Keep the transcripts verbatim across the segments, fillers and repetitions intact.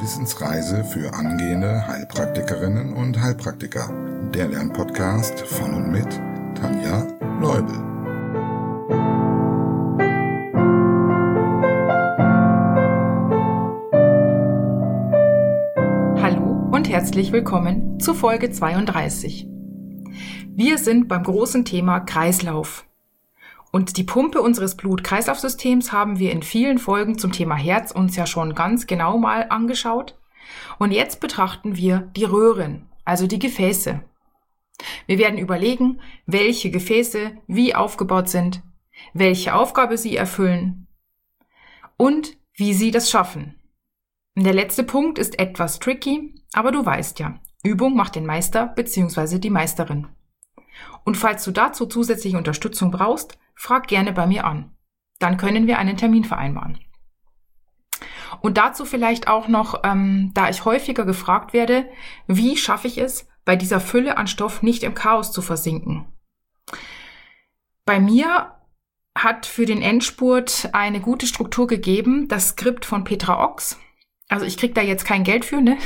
Wissensreise für angehende Heilpraktikerinnen und Heilpraktiker. Der Lernpodcast von und mit Tanja Leubel. Hallo und herzlich willkommen zu Folge zweiunddreißig. Wir sind beim großen Thema Kreislauf. Und die Pumpe unseres Blut-Kreislauf-Systems haben wir in vielen Folgen zum Thema Herz uns ja schon ganz genau mal angeschaut. Und jetzt betrachten wir die Röhren, also die Gefäße. Wir werden überlegen, welche Gefäße wie aufgebaut sind, welche Aufgabe sie erfüllen und wie sie das schaffen. Der letzte Punkt ist etwas tricky, aber du weißt ja, Übung macht den Meister bzw. die Meisterin. Und falls du dazu zusätzliche Unterstützung brauchst, frag gerne bei mir an. Dann können wir einen Termin vereinbaren. Und dazu vielleicht auch noch, ähm, da ich häufiger gefragt werde, wie schaffe ich es, bei dieser Fülle an Stoff nicht im Chaos zu versinken? Bei mir hat für den Endspurt eine gute Struktur gegeben, das Skript von Petra Ochs. Also ich krieg da jetzt kein Geld für, ne?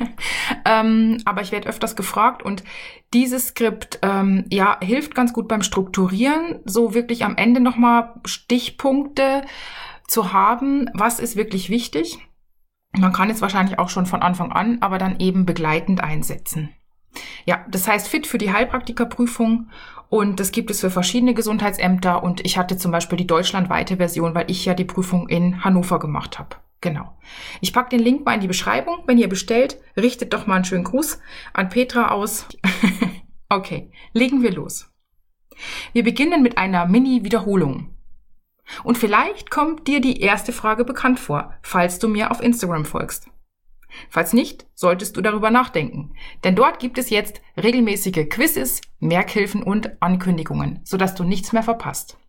ähm, aber ich werde öfters gefragt und dieses Skript ähm, ja hilft ganz gut beim Strukturieren, so wirklich am Ende nochmal Stichpunkte zu haben, was ist wirklich wichtig. Man kann es wahrscheinlich auch schon von Anfang an, aber dann eben begleitend einsetzen. Ja, das heißt fit für die Heilpraktikerprüfung und das gibt es für verschiedene Gesundheitsämter und ich hatte zum Beispiel die deutschlandweite Version, weil ich ja die Prüfung in Hannover gemacht habe. Genau. Ich packe den Link mal in die Beschreibung. Wenn ihr bestellt, richtet doch mal einen schönen Gruß an Petra aus. Okay, legen wir los. Wir beginnen mit einer Mini-Wiederholung. Und vielleicht kommt dir die erste Frage bekannt vor, falls du mir auf Instagram folgst. Falls nicht, solltest du darüber nachdenken. Denn dort gibt es jetzt regelmäßige Quizzes, Merkhilfen und Ankündigungen, sodass du nichts mehr verpasst.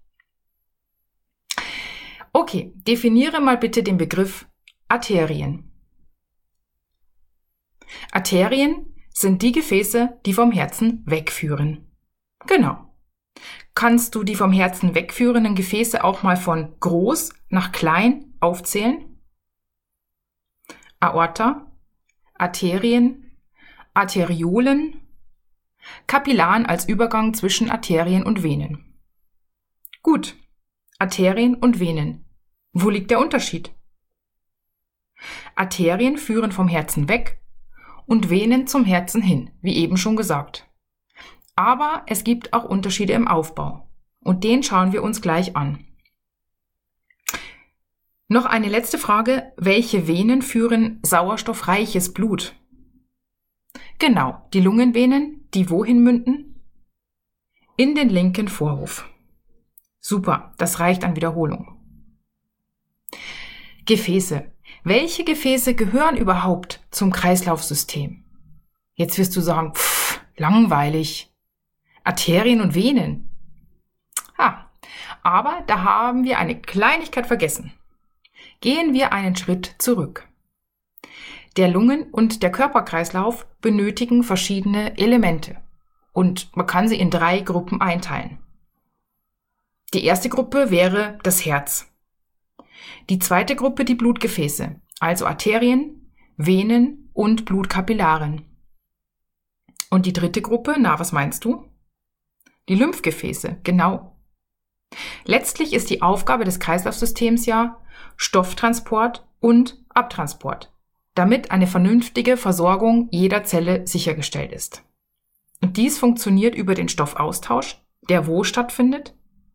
Okay, definiere mal bitte den Begriff Arterien. Arterien sind die Gefäße, die vom Herzen wegführen. Genau. Kannst du die vom Herzen wegführenden Gefäße auch mal von groß nach klein aufzählen? Aorta, Arterien, Arteriolen, Kapillaren als Übergang zwischen Arterien und Venen. Gut. Arterien und Venen. Wo liegt der Unterschied? Arterien führen vom Herzen weg und Venen zum Herzen hin, wie eben schon gesagt. Aber es gibt auch Unterschiede im Aufbau und den schauen wir uns gleich an. Noch eine letzte Frage, welche Venen führen sauerstoffreiches Blut? Genau, die Lungenvenen, die wohin münden? In den linken Vorhof. Super, das reicht an Wiederholung. Gefäße. Welche Gefäße gehören überhaupt zum Kreislaufsystem? Jetzt wirst du sagen, pff, langweilig. Arterien und Venen. Ah, aber da haben wir eine Kleinigkeit vergessen. Gehen wir einen Schritt zurück. Der Lungen- und der Körperkreislauf benötigen verschiedene Elemente und man kann sie in drei Gruppen einteilen. Die erste Gruppe wäre das Herz. Die zweite Gruppe die Blutgefäße, also Arterien, Venen und Blutkapillaren. Und die dritte Gruppe, na, was meinst du? Die Lymphgefäße, genau. Letztlich ist die Aufgabe des Kreislaufsystems ja Stofftransport und Abtransport, damit eine vernünftige Versorgung jeder Zelle sichergestellt ist. Und dies funktioniert über den Stoffaustausch, der wo stattfindet?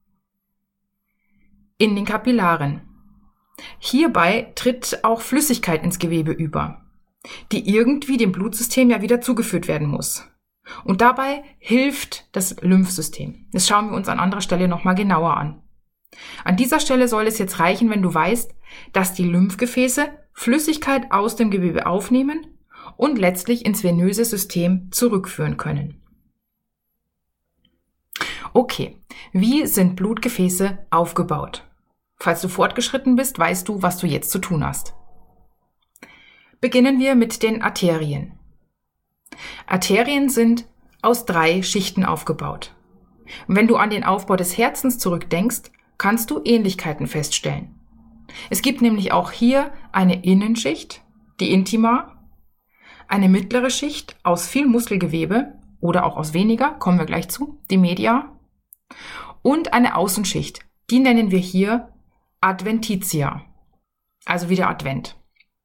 In den Kapillaren. Hierbei tritt auch Flüssigkeit ins Gewebe über, die irgendwie dem Blutsystem ja wieder zugeführt werden muss. Und dabei hilft das Lymphsystem. Das schauen wir uns an anderer Stelle nochmal genauer an. An dieser Stelle soll es jetzt reichen, wenn du weißt, dass die Lymphgefäße Flüssigkeit aus dem Gewebe aufnehmen und letztlich ins venöse System zurückführen können. Okay, wie sind Blutgefäße aufgebaut? Falls du fortgeschritten bist, weißt du, was du jetzt zu tun hast. Beginnen wir mit den Arterien. Arterien sind aus drei Schichten aufgebaut. Und wenn du an den Aufbau des Herzens zurückdenkst, kannst du Ähnlichkeiten feststellen. Es gibt nämlich auch hier eine Innenschicht die Intima, eine mittlere Schicht aus viel Muskelgewebe oder auch aus weniger, kommen wir gleich zu, die Media, und eine Außenschicht, die nennen wir hier Adventitia, also wie der Advent.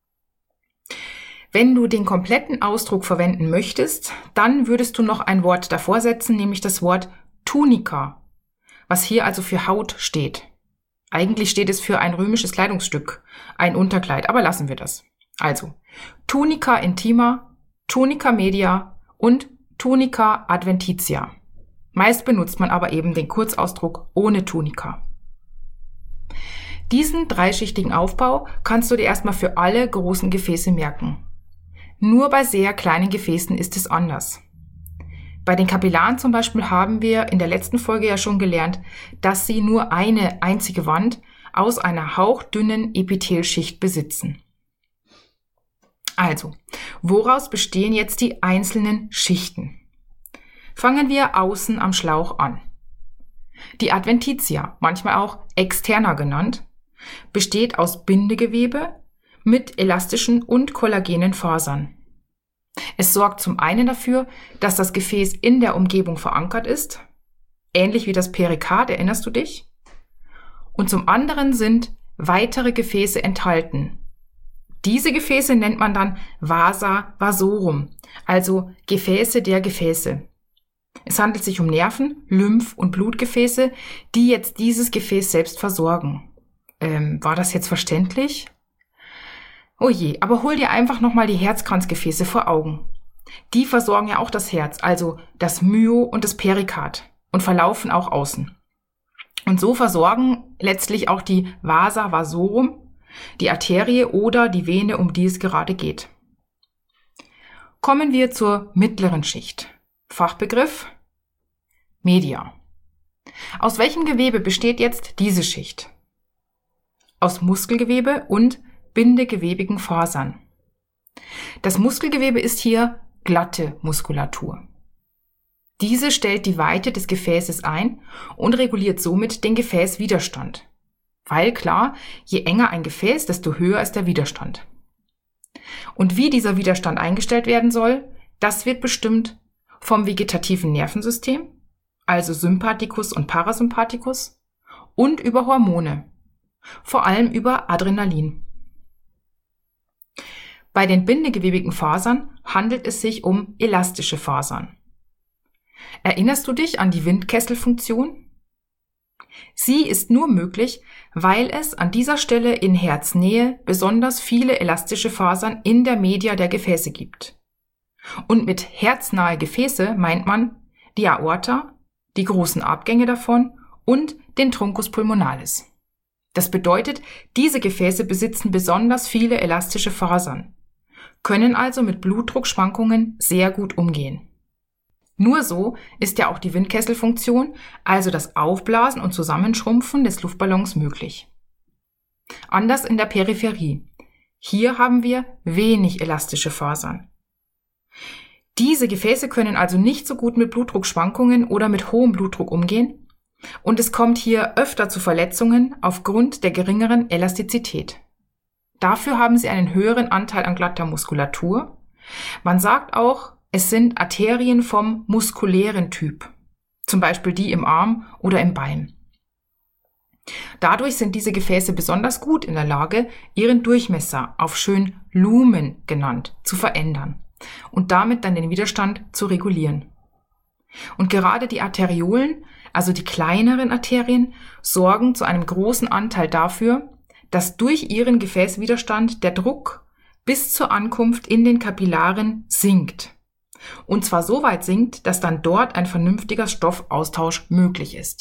Wenn du den kompletten Ausdruck verwenden möchtest, dann würdest du noch ein Wort davor setzen, nämlich das Wort Tunica, was hier also für Haut steht. Eigentlich steht es für ein römisches Kleidungsstück, ein Unterkleid, aber lassen wir das. Also Tunica intima, Tunica media und Tunica adventitia. Meist benutzt man aber eben den Kurzausdruck ohne Tunica. Diesen dreischichtigen Aufbau kannst du dir erstmal für alle großen Gefäße merken. Nur bei sehr kleinen Gefäßen ist es anders. Bei den Kapillaren zum Beispiel haben wir in der letzten Folge ja schon gelernt, dass sie nur eine einzige Wand aus einer hauchdünnen Epithelschicht besitzen. Also, woraus bestehen jetzt die einzelnen Schichten? Fangen wir außen am Schlauch an. Die Adventitia, manchmal auch externa genannt, besteht aus Bindegewebe mit elastischen und kollagenen Fasern. Es sorgt zum einen dafür, dass das Gefäß in der Umgebung verankert ist, ähnlich wie das Perikard, erinnerst du dich? Und zum anderen sind weitere Gefäße enthalten. Diese Gefäße nennt man dann Vasa vasorum, also Gefäße der Gefäße. Es handelt sich um Nerven, Lymph- und Blutgefäße, die jetzt dieses Gefäß selbst versorgen. Ähm, war das jetzt verständlich? Oh je, aber hol dir einfach nochmal die Herzkranzgefäße vor Augen. Die versorgen ja auch das Herz, also das Myo- und das Perikard und verlaufen auch außen. Und so versorgen letztlich auch die Vasa vasorum, die Arterie oder die Vene, um die es gerade geht. Kommen wir zur mittleren Schicht. Fachbegriff Media. Aus welchem Gewebe besteht jetzt diese Schicht? Aus Muskelgewebe und bindegewebigen Fasern. Das Muskelgewebe ist hier glatte Muskulatur. Diese stellt die Weite des Gefäßes ein und reguliert somit den Gefäßwiderstand. Weil klar, je enger ein Gefäß, desto höher ist der Widerstand. Und wie dieser Widerstand eingestellt werden soll, das wird bestimmt vom vegetativen Nervensystem, also Sympathikus und Parasympathikus, und über Hormone, vor allem über Adrenalin. Bei den bindegewebigen Fasern handelt es sich um elastische Fasern. Erinnerst du dich an die Windkesselfunktion? Sie ist nur möglich, weil es an dieser Stelle in Herznähe besonders viele elastische Fasern in der Media der Gefäße gibt. Und mit herznahe Gefäße meint man die Aorta, die großen Abgänge davon und den Truncus pulmonalis. Das bedeutet, diese Gefäße besitzen besonders viele elastische Fasern, können also mit Blutdruckschwankungen sehr gut umgehen. Nur so ist ja auch die Windkesselfunktion, also das Aufblasen und Zusammenschrumpfen des Luftballons, möglich. Anders in der Peripherie. Hier haben wir wenig elastische Fasern. Diese Gefäße können also nicht so gut mit Blutdruckschwankungen oder mit hohem Blutdruck umgehen und es kommt hier öfter zu Verletzungen aufgrund der geringeren Elastizität. Dafür haben sie einen höheren Anteil an glatter Muskulatur. Man sagt auch, es sind Arterien vom muskulären Typ, zum Beispiel die im Arm oder im Bein. Dadurch sind diese Gefäße besonders gut in der Lage, ihren Durchmesser, auf schön Lumen genannt, zu verändern und damit dann den Widerstand zu regulieren. Und gerade die Arteriolen, also die kleineren Arterien, sorgen zu einem großen Anteil dafür, dass durch ihren Gefäßwiderstand der Druck bis zur Ankunft in den Kapillaren sinkt. Und zwar so weit sinkt, dass dann dort ein vernünftiger Stoffaustausch möglich ist.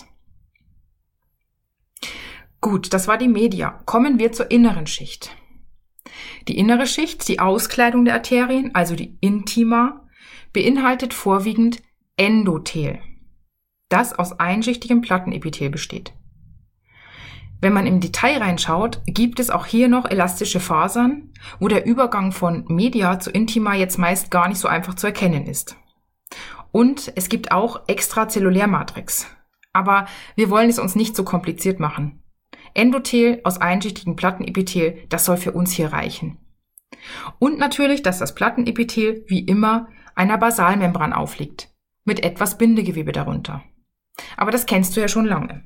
Gut, das war die Media. Kommen wir zur inneren Schicht. Die innere Schicht, die Auskleidung der Arterien, also die Intima, beinhaltet vorwiegend Endothel, das aus einschichtigem Plattenepithel besteht. Wenn man im Detail reinschaut, gibt es auch hier noch elastische Fasern, wo der Übergang von Media zu Intima jetzt meist gar nicht so einfach zu erkennen ist. Und es gibt auch Extrazellulärmatrix. Aber wir wollen es uns nicht so kompliziert machen. Endothel aus einschichtigem Plattenepithel, das soll für uns hier reichen. Und natürlich, dass das Plattenepithel wie immer einer Basalmembran aufliegt, mit etwas Bindegewebe darunter. Aber das kennst du ja schon lange.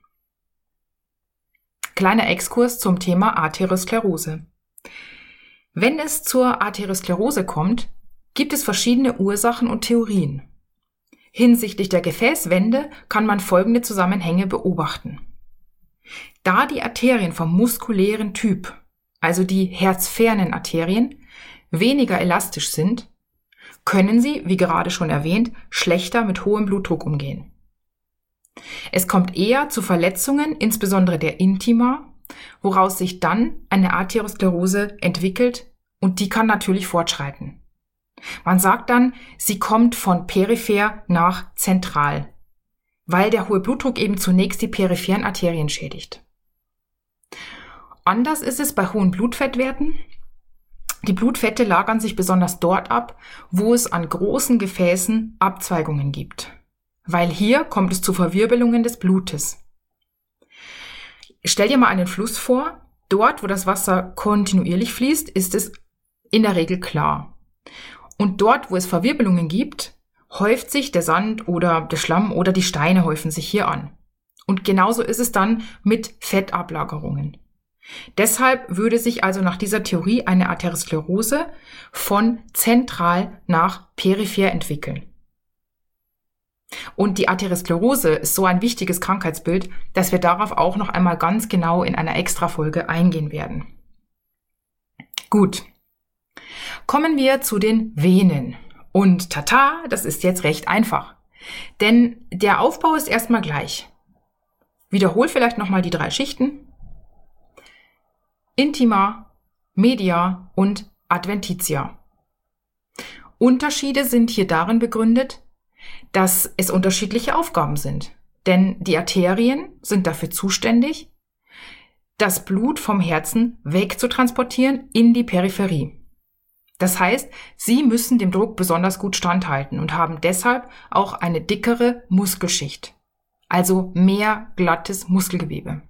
Kleiner Exkurs zum Thema Arteriosklerose. Wenn es zur Arteriosklerose kommt, gibt es verschiedene Ursachen und Theorien. Hinsichtlich der Gefäßwände kann man folgende Zusammenhänge beobachten. Da die Arterien vom muskulären Typ, also die herzfernen Arterien, weniger elastisch sind, können sie, wie gerade schon erwähnt, schlechter mit hohem Blutdruck umgehen. Es kommt eher zu Verletzungen, insbesondere der Intima, woraus sich dann eine Arteriosklerose entwickelt und die kann natürlich fortschreiten. Man sagt dann, sie kommt von peripher nach zentral, weil der hohe Blutdruck eben zunächst die peripheren Arterien schädigt. Anders ist es bei hohen Blutfettwerten. Die Blutfette lagern sich besonders dort ab, wo es an großen Gefäßen Abzweigungen gibt, weil hier kommt es zu Verwirbelungen des Blutes. Stell dir mal einen Fluss vor. Dort, wo das Wasser kontinuierlich fließt, ist es in der Regel klar. Und dort, wo es Verwirbelungen gibt, häuft sich der Sand oder der Schlamm oder die Steine häufen sich hier an. Und genauso ist es dann mit Fettablagerungen. Deshalb würde sich also nach dieser Theorie eine Arteriosklerose von zentral nach peripher entwickeln. Und die Arteriosklerose ist so ein wichtiges Krankheitsbild, dass wir darauf auch noch einmal ganz genau in einer Extrafolge eingehen werden. Gut. Kommen wir zu den Venen. Und tata, das ist jetzt recht einfach. Denn der Aufbau ist erstmal gleich. Wiederhol vielleicht nochmal die drei Schichten. Intima, Media und Adventitia. Unterschiede sind hier darin begründet, dass es unterschiedliche Aufgaben sind. Denn die Arterien sind dafür zuständig, das Blut vom Herzen wegzutransportieren in die Peripherie. Das heißt, sie müssen dem Druck besonders gut standhalten und haben deshalb auch eine dickere Muskelschicht, also mehr glattes Muskelgewebe.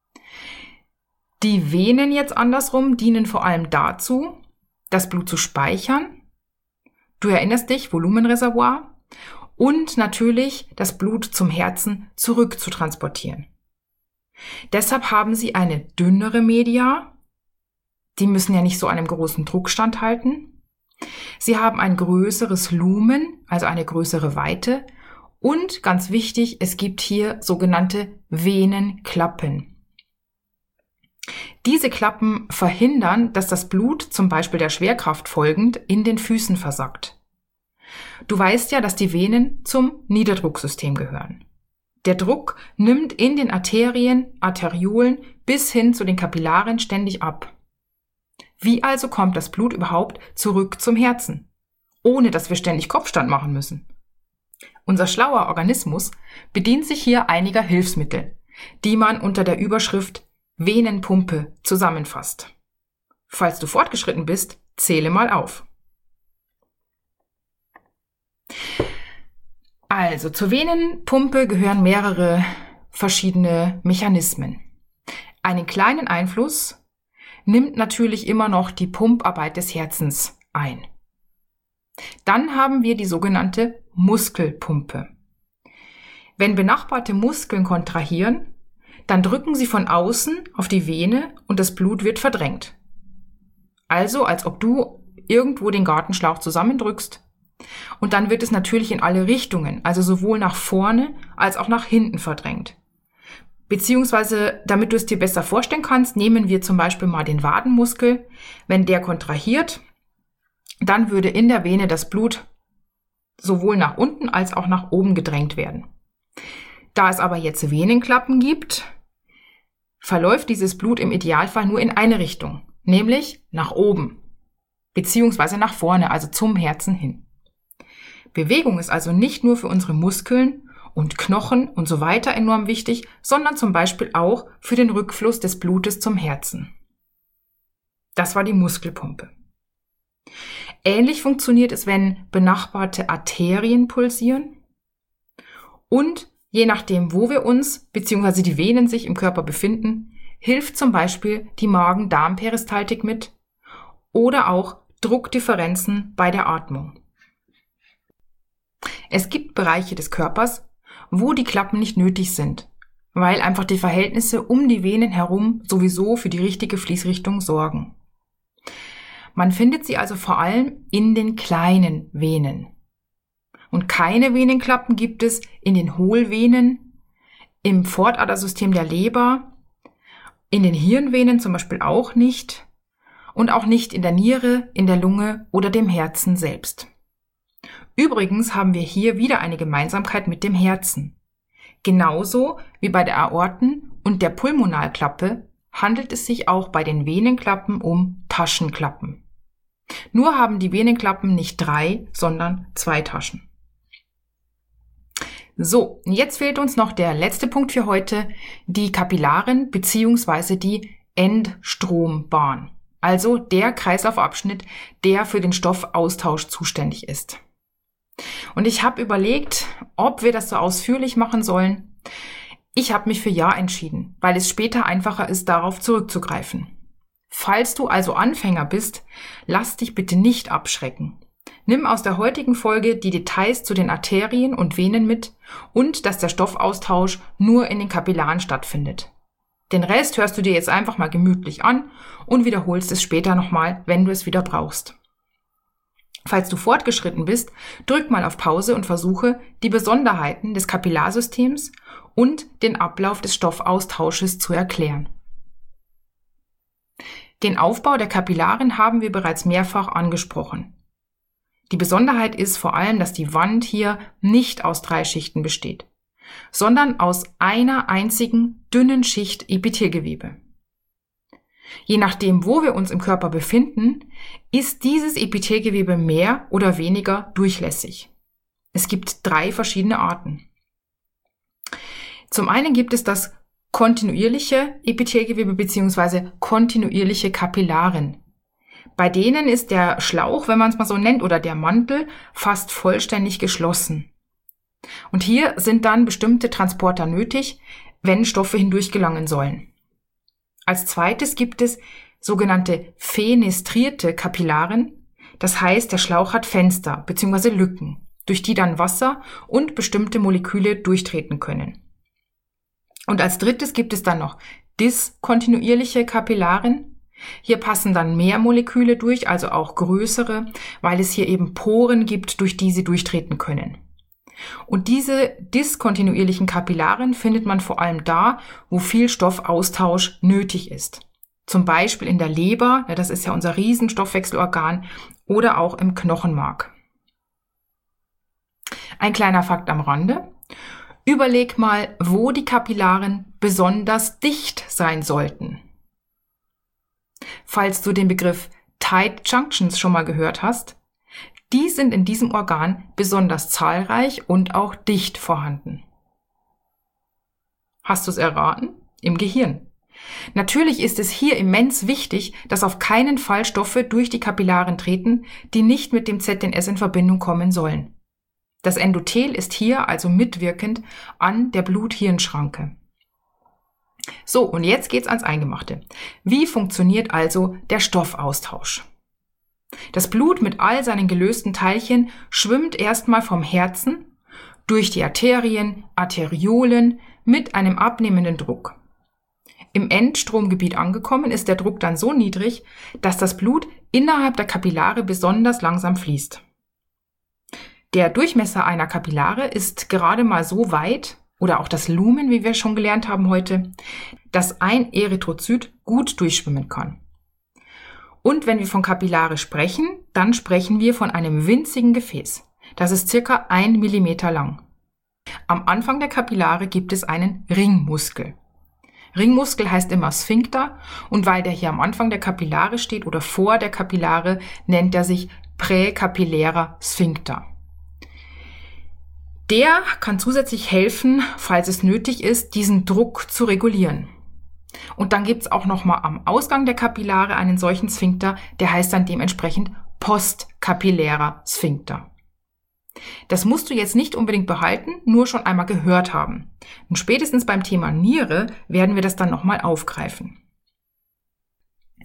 Die Venen jetzt andersrum dienen vor allem dazu, das Blut zu speichern. Du erinnerst dich, Volumenreservoir. Und natürlich das Blut zum Herzen zurück zu transportieren. Deshalb haben sie eine dünnere Media. Die müssen ja nicht so einem großen Druck standhalten. Sie haben ein größeres Lumen, also eine größere Weite. Und ganz wichtig, es gibt hier sogenannte Venenklappen. Diese Klappen verhindern, dass das Blut, zum Beispiel der Schwerkraft folgend, in den Füßen versackt. Du weißt ja, dass die Venen zum Niederdrucksystem gehören. Der Druck nimmt in den Arterien, Arteriolen bis hin zu den Kapillaren ständig ab. Wie also kommt das Blut überhaupt zurück zum Herzen, ohne dass wir ständig Kopfstand machen müssen? Unser schlauer Organismus bedient sich hier einiger Hilfsmittel, die man unter der Überschrift Venenpumpe zusammenfasst. Falls du fortgeschritten bist, zähle mal auf. Also, zur Venenpumpe gehören mehrere verschiedene Mechanismen. Einen kleinen Einfluss nimmt natürlich immer noch die Pumparbeit des Herzens ein. Dann haben wir die sogenannte Muskelpumpe. Wenn benachbarte Muskeln kontrahieren, dann drücken sie von außen auf die Vene und das Blut wird verdrängt. Also, als ob du irgendwo den Gartenschlauch zusammendrückst. Und dann wird es natürlich in alle Richtungen, also sowohl nach vorne als auch nach hinten verdrängt. Beziehungsweise, damit du es dir besser vorstellen kannst, nehmen wir zum Beispiel mal den Wadenmuskel. Wenn der kontrahiert, dann würde in der Vene das Blut sowohl nach unten als auch nach oben gedrängt werden. Da es aber jetzt Venenklappen gibt, verläuft dieses Blut im Idealfall nur in eine Richtung, nämlich nach oben, beziehungsweise nach vorne, also zum Herzen hin. Bewegung ist also nicht nur für unsere Muskeln und Knochen und so weiter enorm wichtig, sondern zum Beispiel auch für den Rückfluss des Blutes zum Herzen. Das war die Muskelpumpe. Ähnlich funktioniert es, wenn benachbarte Arterien pulsieren und je nachdem, wo wir uns bzw. die Venen sich im Körper befinden, hilft zum Beispiel die Magen-Darm-Peristaltik mit oder auch Druckdifferenzen bei der Atmung. Es gibt Bereiche des Körpers, wo die Klappen nicht nötig sind, weil einfach die Verhältnisse um die Venen herum sowieso für die richtige Fließrichtung sorgen. Man findet sie also vor allem in den kleinen Venen. Und keine Venenklappen gibt es in den Hohlvenen, im Pfortadersystem der Leber, in den Hirnvenen zum Beispiel auch nicht und auch nicht in der Niere, in der Lunge oder dem Herzen selbst. Übrigens haben wir hier wieder eine Gemeinsamkeit mit dem Herzen. Genauso wie bei der Aorten- und der Pulmonalklappe handelt es sich auch bei den Venenklappen um Taschenklappen. Nur haben die Venenklappen nicht drei, sondern zwei Taschen. So, jetzt fehlt uns noch der letzte Punkt für heute, die Kapillaren bzw. die Endstrombahn, also der Kreislaufabschnitt, der für den Stoffaustausch zuständig ist. Und ich habe überlegt, ob wir das so ausführlich machen sollen. Ich habe mich für Ja entschieden, weil es später einfacher ist, darauf zurückzugreifen. Falls du also Anfänger bist, lass dich bitte nicht abschrecken. Nimm aus der heutigen Folge die Details zu den Arterien und Venen mit und dass der Stoffaustausch nur in den Kapillaren stattfindet. Den Rest hörst du dir jetzt einfach mal gemütlich an und wiederholst es später nochmal, wenn du es wieder brauchst. Falls du fortgeschritten bist, drück mal auf Pause und versuche, die Besonderheiten des Kapillarsystems und den Ablauf des Stoffaustausches zu erklären. Den Aufbau der Kapillaren haben wir bereits mehrfach angesprochen. Die Besonderheit ist vor allem, dass die Wand hier nicht aus drei Schichten besteht, sondern aus einer einzigen dünnen Schicht Epithelgewebe. Je nachdem, wo wir uns im Körper befinden, ist dieses Epithelgewebe mehr oder weniger durchlässig. Es gibt drei verschiedene Arten. Zum einen gibt es das kontinuierliche Epithelgewebe bzw. kontinuierliche Kapillaren. Bei denen ist der Schlauch, wenn man es mal so nennt, oder der Mantel fast vollständig geschlossen. Und hier sind dann bestimmte Transporter nötig, wenn Stoffe hindurch gelangen sollen. Als zweites gibt es sogenannte fenestrierte Kapillaren. Das heißt, der Schlauch hat Fenster bzw. Lücken, durch die dann Wasser und bestimmte Moleküle durchtreten können. Und als drittes gibt es dann noch diskontinuierliche Kapillaren. Hier passen dann mehr Moleküle durch, also auch größere, weil es hier eben Poren gibt, durch die sie durchtreten können. Und diese diskontinuierlichen Kapillaren findet man vor allem da, wo viel Stoffaustausch nötig ist. Zum Beispiel in der Leber, ja, das ist ja unser Riesenstoffwechselorgan, oder auch im Knochenmark. Ein kleiner Fakt am Rande. Überleg mal, wo die Kapillaren besonders dicht sein sollten. Falls du den Begriff Tight Junctions schon mal gehört hast, die sind in diesem Organ besonders zahlreich und auch dicht vorhanden. Hast du es erraten? Im Gehirn. Natürlich ist es hier immens wichtig, dass auf keinen Fall Stoffe durch die Kapillaren treten, die nicht mit dem Z N S in Verbindung kommen sollen. Das Endothel ist hier also mitwirkend an der Blut-Hirn-Schranke. So, und jetzt geht's ans Eingemachte. Wie funktioniert also der Stoffaustausch? Das Blut mit all seinen gelösten Teilchen schwimmt erstmal vom Herzen durch die Arterien, Arteriolen mit einem abnehmenden Druck. Im Endstromgebiet angekommen ist der Druck dann so niedrig, dass das Blut innerhalb der Kapillare besonders langsam fließt. Der Durchmesser einer Kapillare ist gerade mal so weit, oder auch das Lumen, wie wir schon gelernt haben heute, dass ein Erythrozyt gut durchschwimmen kann. Und wenn wir von Kapillare sprechen, dann sprechen wir von einem winzigen Gefäß. Das ist circa ein Millimeter lang. Am Anfang der Kapillare gibt es einen Ringmuskel. Ringmuskel heißt immer Sphinkter und weil der hier am Anfang der Kapillare steht oder vor der Kapillare, nennt er sich präkapillärer Sphinkter. Der kann zusätzlich helfen, falls es nötig ist, diesen Druck zu regulieren. Und dann gibt es auch nochmal am Ausgang der Kapillare einen solchen Sphinkter, der heißt dann dementsprechend postkapillärer Sphinkter. Das musst du jetzt nicht unbedingt behalten, nur schon einmal gehört haben. Und spätestens beim Thema Niere werden wir das dann nochmal aufgreifen.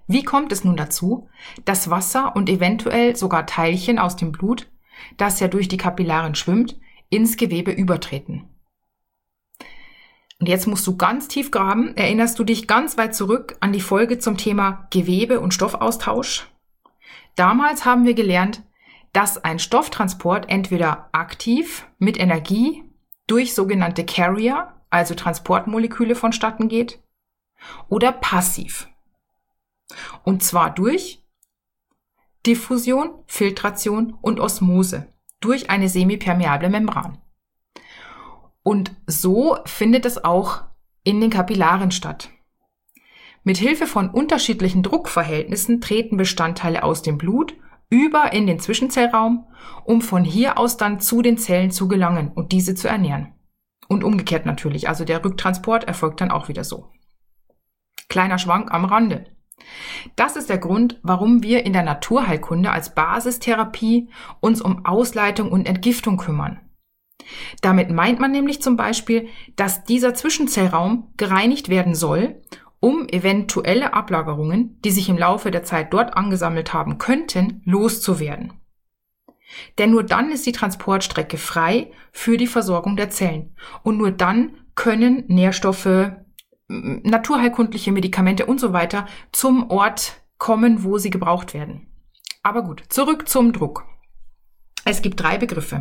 Wie kommt es nun dazu, dass Wasser und eventuell sogar Teilchen aus dem Blut, das ja durch die Kapillaren schwimmt, ins Gewebe übertreten? Und jetzt musst du ganz tief graben. Erinnerst du dich ganz weit zurück an die Folge zum Thema Gewebe- und Stoffaustausch? Damals haben wir gelernt, dass ein Stofftransport entweder aktiv mit Energie durch sogenannte Carrier, also Transportmoleküle, vonstatten geht, oder passiv. Und zwar durch Diffusion, Filtration und Osmose, durch eine semipermeable Membran. Und so findet es auch in den Kapillaren statt. Mit Hilfe von unterschiedlichen Druckverhältnissen treten Bestandteile aus dem Blut über in den Zwischenzellraum, um von hier aus dann zu den Zellen zu gelangen und diese zu ernähren. Und umgekehrt natürlich, also der Rücktransport erfolgt dann auch wieder so. Kleiner Schwank am Rande. Das ist der Grund, warum wir in der Naturheilkunde als Basistherapie uns um Ausleitung und Entgiftung kümmern. Damit meint man nämlich zum Beispiel, dass dieser Zwischenzellraum gereinigt werden soll, um eventuelle Ablagerungen, die sich im Laufe der Zeit dort angesammelt haben könnten, loszuwerden. Denn nur dann ist die Transportstrecke frei für die Versorgung der Zellen. Und nur dann können Nährstoffe, naturheilkundliche Medikamente und so weiter zum Ort kommen, wo sie gebraucht werden. Aber gut, zurück zum Druck. Es gibt drei Begriffe.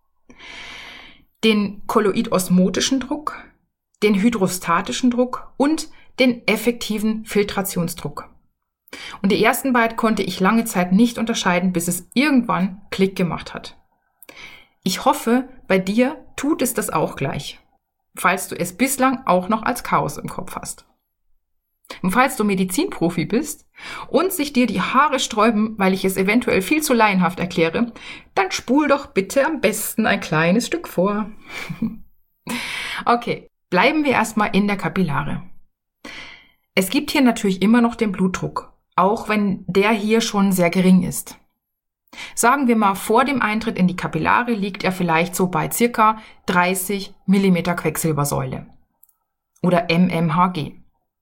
Den kolloidosmotischen Druck, den hydrostatischen Druck und den effektiven Filtrationsdruck. Und die ersten beiden konnte ich lange Zeit nicht unterscheiden, bis es irgendwann Klick gemacht hat. Ich hoffe, bei dir tut es das auch gleich, falls du es bislang auch noch als Chaos im Kopf hast. Und falls du Medizinprofi bist und sich dir die Haare sträuben, weil ich es eventuell viel zu laienhaft erkläre, dann spul doch bitte am besten ein kleines Stück vor. Okay, bleiben wir erstmal in der Kapillare. Es gibt hier natürlich immer noch den Blutdruck, auch wenn der hier schon sehr gering ist. Sagen wir mal, vor dem Eintritt in die Kapillare liegt er vielleicht so bei circa dreißig Millimeter Quecksilbersäule oder M M H G.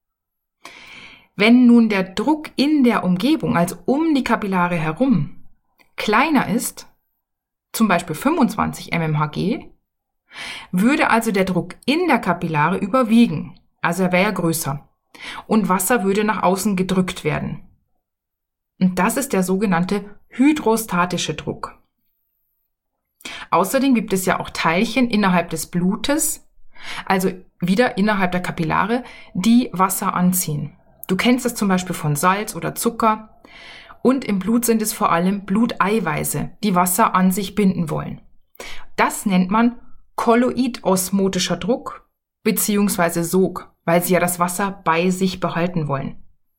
Wenn nun der Druck in der Umgebung, also um die Kapillare herum, kleiner ist, zum Beispiel fünfundzwanzig Millimeter H G, würde also der Druck in der Kapillare überwiegen, also er wäre ja größer, und Wasser würde nach außen gedrückt werden. Und das ist der sogenannte hydrostatische Druck. Außerdem gibt es ja auch Teilchen innerhalb des Blutes, also wieder innerhalb der Kapillare, die Wasser anziehen. Du kennst das zum Beispiel von Salz oder Zucker. Und im Blut sind es vor allem Bluteiweiße, die Wasser an sich binden wollen. Das nennt man kolloidosmotischer Druck bzw. Sog, weil sie ja das Wasser bei sich behalten wollen.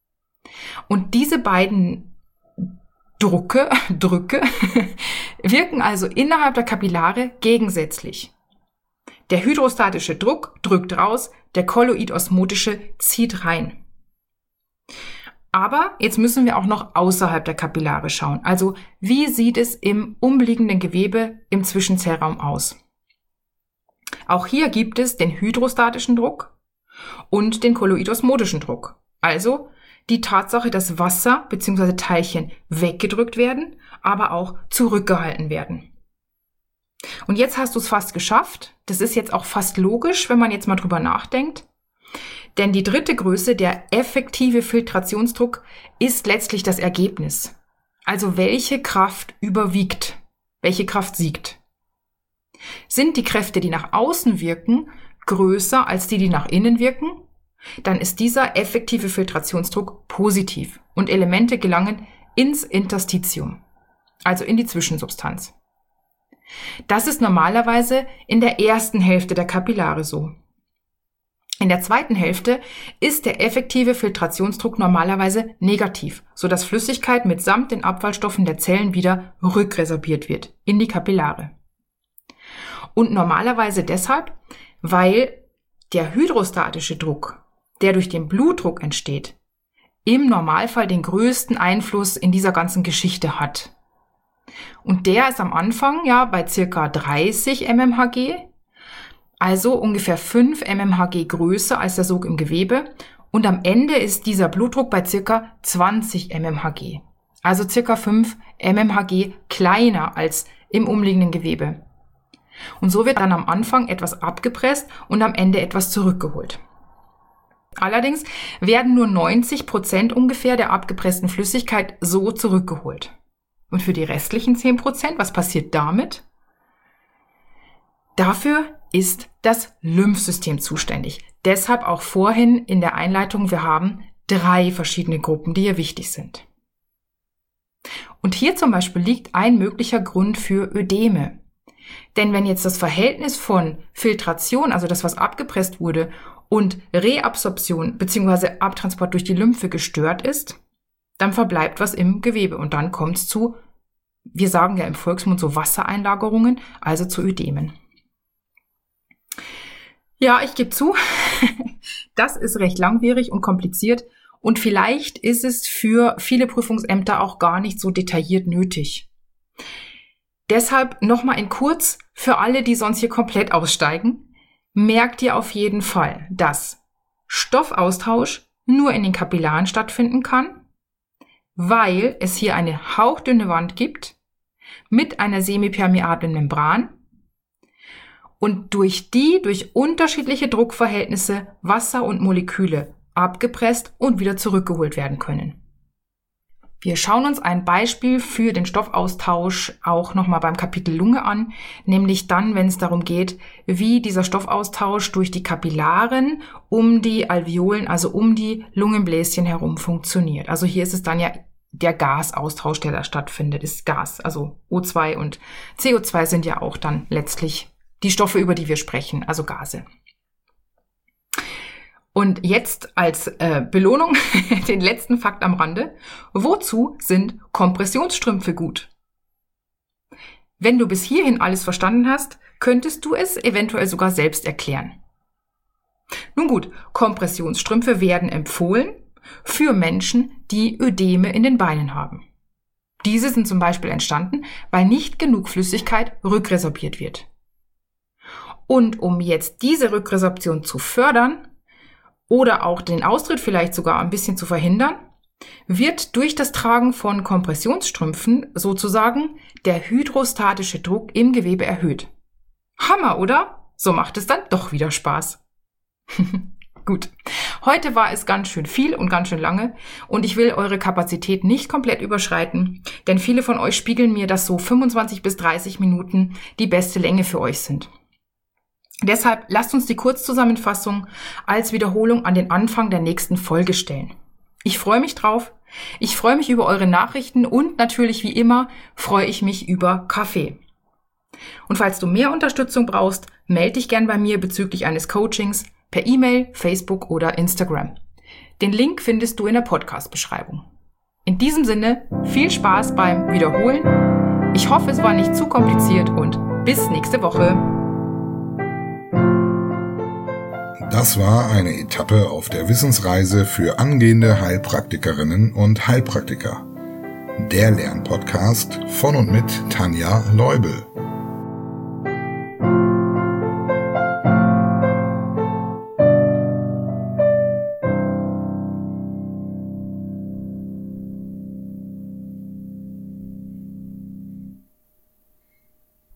Und diese beiden Drucke, Drücke wirken also innerhalb der Kapillare gegensätzlich. Der hydrostatische Druck drückt raus, der kolloidosmotische zieht rein. Aber jetzt müssen wir auch noch außerhalb der Kapillare schauen. Also wie sieht es im umliegenden Gewebe im Zwischenzellraum aus? Auch hier gibt es den hydrostatischen Druck und den kolloidosmotischen Druck. Also die Tatsache, dass Wasser bzw. Teilchen weggedrückt werden, aber auch zurückgehalten werden. Und jetzt hast du es fast geschafft. Das ist jetzt auch fast logisch, wenn man jetzt mal drüber nachdenkt. Denn die dritte Größe, der effektive Filtrationsdruck, ist letztlich das Ergebnis. Also welche Kraft überwiegt, welche Kraft siegt. Sind die Kräfte, die nach außen wirken, größer als die, die nach innen wirken, dann ist dieser effektive Filtrationsdruck positiv und Elemente gelangen ins Interstitium, also in die Zwischensubstanz. Das ist normalerweise in der ersten Hälfte der Kapillare so. In der zweiten Hälfte ist der effektive Filtrationsdruck normalerweise negativ, sodass Flüssigkeit mitsamt den Abfallstoffen der Zellen wieder rückresorbiert wird in die Kapillare. Und normalerweise deshalb, weil der hydrostatische Druck, der durch den Blutdruck entsteht, im Normalfall den größten Einfluss in dieser ganzen Geschichte hat. Und der ist am Anfang ja bei circa dreißig Millimeter H G, also ungefähr fünf Millimeter H G größer als der Sog im Gewebe Und am Ende ist dieser Blutdruck bei circa zwanzig Millimeter Merkur. Also circa fünf Millimeter Merkur kleiner als im umliegenden Gewebe. Und so wird dann am Anfang etwas abgepresst und am Ende etwas zurückgeholt. Allerdings werden nur neunzig Prozent ungefähr der abgepressten Flüssigkeit so zurückgeholt. Und für die restlichen zehn Prozent, was passiert damit? Dafür ist das Lymphsystem zuständig. Deshalb auch vorhin in der Einleitung, wir haben drei verschiedene Gruppen, die hier wichtig sind. Und hier zum Beispiel liegt ein möglicher Grund für Ödeme. Denn wenn jetzt das Verhältnis von Filtration, also das, was abgepresst wurde, und Reabsorption bzw. Abtransport durch die Lymphe gestört ist, dann verbleibt was im Gewebe und dann kommt es zu, wir sagen ja im Volksmund so Wassereinlagerungen, also zu Ödemen. Ja, ich gebe zu, das ist recht langwierig und kompliziert und vielleicht ist es für viele Prüfungsämter auch gar nicht so detailliert nötig. Deshalb nochmal in kurz für alle, die sonst hier komplett aussteigen. Merkt ihr auf jeden Fall, dass Stoffaustausch nur in den Kapillaren stattfinden kann, weil es hier eine hauchdünne Wand gibt mit einer semipermeablen Membran und durch die durch unterschiedliche Druckverhältnisse Wasser und Moleküle abgepresst und wieder zurückgeholt werden können. Wir schauen uns ein Beispiel für den Stoffaustausch auch nochmal beim Kapitel Lunge an, nämlich dann, wenn es darum geht, wie dieser Stoffaustausch durch die Kapillaren um die Alveolen, also um die Lungenbläschen herum funktioniert. Also hier ist es dann ja der Gasaustausch, der da stattfindet, ist Gas. Also O zwei und C O zwei sind ja auch dann letztlich die Stoffe, über die wir sprechen, also Gase. Und jetzt als äh, Belohnung den letzten Fakt am Rande. Wozu sind Kompressionsstrümpfe gut? Wenn du bis hierhin alles verstanden hast, könntest du es eventuell sogar selbst erklären. Nun gut, Kompressionsstrümpfe werden empfohlen für Menschen, die Ödeme in den Beinen haben. Diese sind zum Beispiel entstanden, weil nicht genug Flüssigkeit rückresorbiert wird. Und um jetzt diese Rückresorption zu fördern, oder auch den Austritt vielleicht sogar ein bisschen zu verhindern, wird durch das Tragen von Kompressionsstrümpfen sozusagen der hydrostatische Druck im Gewebe erhöht. Hammer, oder? So macht es dann doch wieder Spaß. Gut, heute war es ganz schön viel und ganz schön lange und ich will eure Kapazität nicht komplett überschreiten, denn viele von euch spiegeln mir, dass so fünfundzwanzig bis dreißig Minuten die beste Länge für euch sind. Deshalb lasst uns die Kurzzusammenfassung als Wiederholung an den Anfang der nächsten Folge stellen. Ich freue mich drauf. Ich freue mich über eure Nachrichten und natürlich wie immer freue ich mich über Kaffee. Und falls du mehr Unterstützung brauchst, melde dich gern bei mir bezüglich eines Coachings per E-Mail, Facebook oder Instagram. Den Link findest du in der Podcast-Beschreibung. In diesem Sinne, viel Spaß beim Wiederholen. Ich hoffe, es war nicht zu kompliziert und bis nächste Woche. Das war eine Etappe auf der Wissensreise für angehende Heilpraktikerinnen und Heilpraktiker. Der Lernpodcast von und mit Tanja Leubel.